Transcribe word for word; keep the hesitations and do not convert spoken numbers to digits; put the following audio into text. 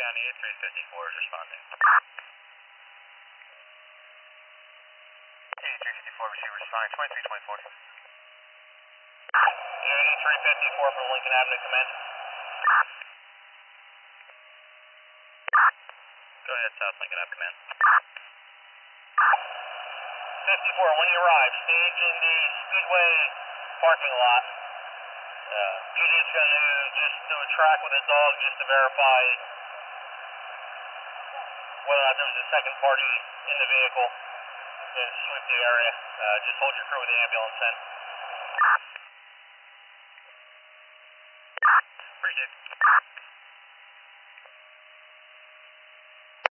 County, three fifty-four is responding. three fifty-four, receiver responding, twenty-three twenty-four. Unity three fifty-four from Lincoln Avenue, command. Go ahead, South Lincoln Ave, command. fifty-four, when you arrive, stage in the Speedway parking lot. Uh, P D's going to just do a track with his dog just to verify whether or not there was a second party in the vehicle and sweep the area. Uh, just hold your crew with the ambulance in. Appreciate it.